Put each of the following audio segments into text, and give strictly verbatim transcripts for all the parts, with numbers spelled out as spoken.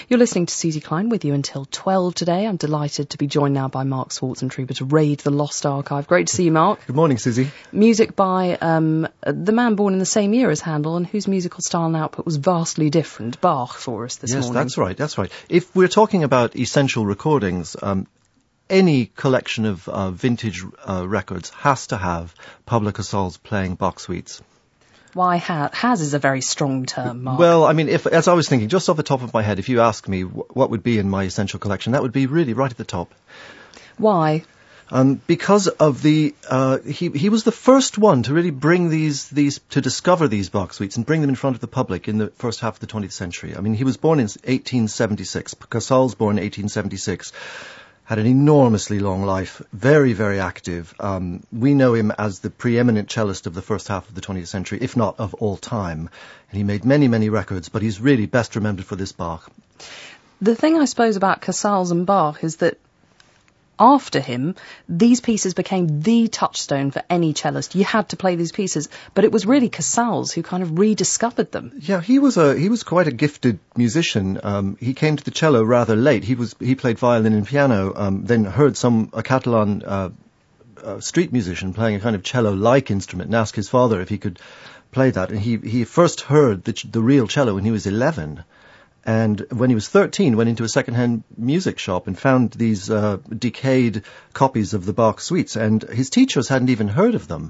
You're listening to Susie Klein with you until twelve today. I'm delighted to be joined now by Mark Swartzentrooper to raid the Lost Archive. Great to see you, Mark. Good morning, Susie. Music by um, the man born in the same year as Handel and whose musical style and output was vastly different, Bach, for us this yes, morning. Yes, that's right, that's right. If we're talking about essential recordings, um, any collection of uh, vintage uh, records has to have Pablo Casals playing Bach suites. Why has? Has is a very strong term, Mark. Well, I mean, if, as I was thinking, just off the top of my head, if you ask me w- what would be in my essential collection, that would be really right at the top. Why? Um, because of the, uh, he, he was the first one to really bring these, these, to discover these Bach suites and bring them in front of the public in the first half of the twentieth century. I mean, he was born in eighteen seventy-six. Casals born in eighteen seventy-six. Had an enormously long life, very, very active. Um, we know him as the preeminent cellist of the first half of the twentieth century, if not of all time. And he made many, many records, but he's really best remembered for this Bach. The thing, I suppose, about Casals and Bach is that after him, these pieces became the touchstone for any cellist. You had to play these pieces, but it was really Casals who kind of rediscovered them. Yeah, he was a he was quite a gifted musician. Um, he came to the cello rather late. He was he played violin and piano. Um, then heard some a Catalan uh, uh, street musician playing a kind of cello-like instrument, and asked his father if he could play that. And he he first heard the the real cello when he was eleven. And when he was thirteen, went into a second-hand music shop and found these uh, decayed copies of the Bach suites, and his teachers hadn't even heard of them.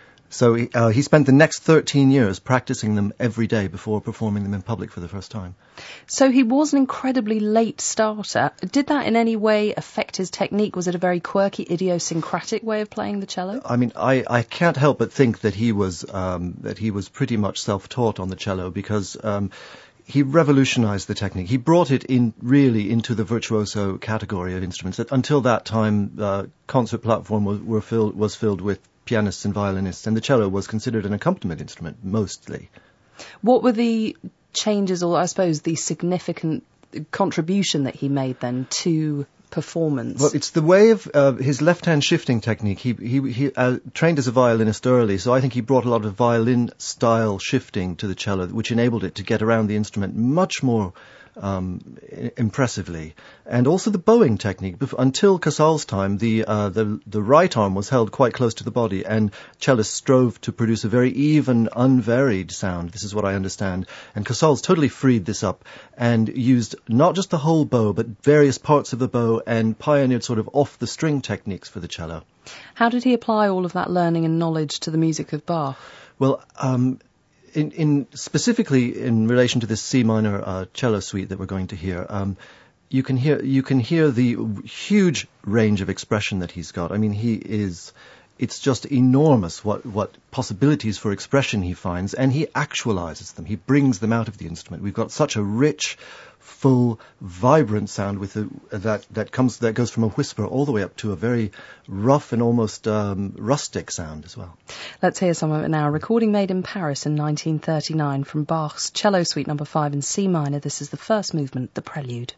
So he, uh, he spent the next thirteen years practicing them every day before performing them in public for the first time. So he was an incredibly late starter. Did that in any way affect his technique? Was it a very quirky, idiosyncratic way of playing the cello? I mean, I, I can't help but think that he was um, that he was pretty much self-taught on the cello, because Um, he revolutionized the technique. He brought it in really into the virtuoso category of instruments. That until that time, uh, concert platform was, were filled, was filled with pianists and violinists, and the cello was considered an accompaniment instrument, mostly. What were the changes, or I suppose the significant contribution that he made then to performance? Well, it's the way of uh, his left-hand shifting technique. He he, he uh, trained as a violinist early, so I think he brought a lot of violin-style shifting to the cello, which enabled it to get around the instrument much more um, I- impressively. And also the bowing technique. Bef- until Casals' time, the, uh, the the right arm was held quite close to the body, and cellists strove to produce a very even, unvaried sound. This is what I understand. And Casals totally freed this up and used not just the whole bow, but various parts of the bow, and pioneered sort of off-the-string techniques for the cello. How did he apply all of that learning and knowledge to the music of Bach? Well, um, in, in specifically in relation to this C minor uh, cello suite that we're going to hear, um, you can hear you can hear the huge range of expression that he's got. I mean, he is. It's just enormous what, what possibilities for expression he finds, and he actualizes them. He brings them out of the instrument. We've got such a rich, full, vibrant sound with a, that that comes that goes from a whisper all the way up to a very rough and almost um, rustic sound as well. Let's hear some of it now. A recording made in Paris in nineteen thirty-nine from Bach's Cello Suite Number Five in C minor. This is the first movement, the Prelude.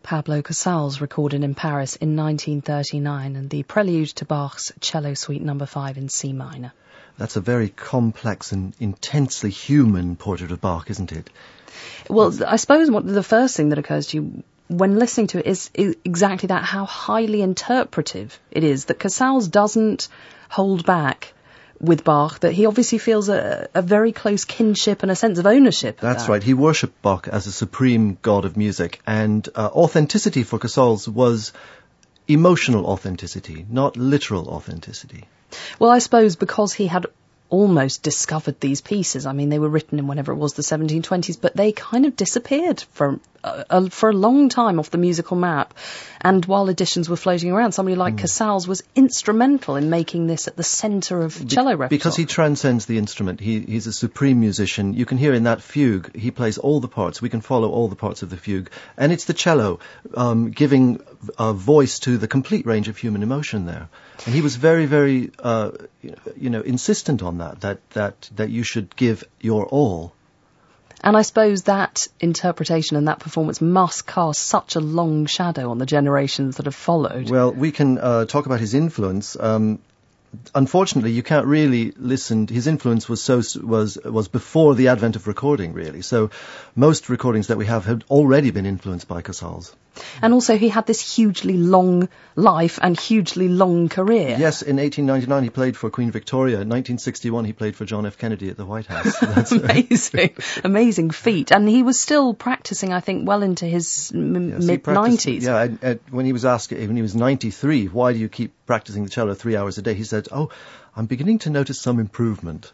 Pablo Casals, recorded in Paris in nineteen thirty-nine, and the prelude to Bach's Cello Suite number five in C minor. That's a very complex and intensely human portrait of Bach, isn't it? Well, I suppose what the first thing that occurs to you when listening to it is, is exactly that, how highly interpretive it is, that Casals doesn't hold back with Bach, that he obviously feels a, a very close kinship and a sense of ownership. That's that. right. He worshipped Bach as a supreme god of music, and uh, authenticity for Casals was emotional authenticity, not literal authenticity. Well, I suppose because he had almost discovered these pieces. I mean, they were written in whenever it was the seventeen twenties, but they kind of disappeared for uh, uh, for a long time off the musical map. And while editions were floating around, somebody like mm. Casals was instrumental in making this at the centre of Be- cello repertoire. Because he transcends the instrument. He, he's a supreme musician. You can hear in that fugue, he plays all the parts. We can follow all the parts of the fugue. And it's the cello um, giving a voice to the complete range of human emotion there. And he was very, very, uh, you know, insistent on that, that, that, that you should give your all. And I suppose that interpretation and that performance must cast such a long shadow on the generations that have followed. Well, we can uh, talk about his influence. Um, unfortunately, you can't really listen. His influence was so was was before the advent of recording, really. So most recordings that we have had already been influenced by Casals. And also he had this hugely long life and hugely long career. Yes, in eighteen ninety-nine he played for Queen Victoria. In nineteen sixty-one he played for John F. Kennedy at the White House. That's amazing, amazing feat. And he was still practising, I think, well into his m- yes, mid-nineties. Yeah, at, at, when he was asked, when he was ninety-three, why do you keep practising the cello three hours a day? He said, oh, I'm beginning to notice some improvement.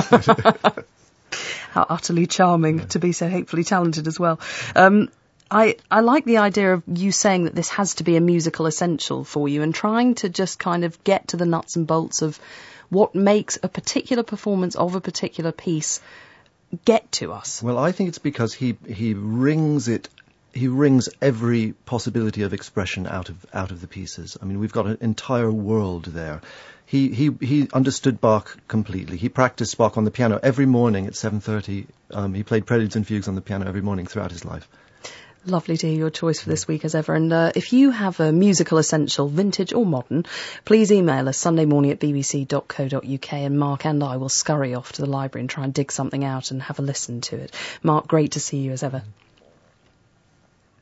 How utterly charming yeah. to be so hatefully talented as well. Um, I, I like the idea of you saying that this has to be a musical essential for you and trying to just kind of get to the nuts and bolts of what makes a particular performance of a particular piece get to us. Well, I think it's because he he wrings it, he wrings every possibility of expression out of out of the pieces. I mean, we've got an entire world there. He he he understood Bach completely. He practiced Bach on the piano every morning at seven thirty. Um, he played preludes and fugues on the piano every morning throughout his life. Lovely to hear your choice for this week as ever. And uh, if you have a musical essential, vintage or modern, please email us Sunday morning at b b c dot co dot u k, and Mark and I will scurry off to the library and try and dig something out and have a listen to it. Mark, great to see you as ever.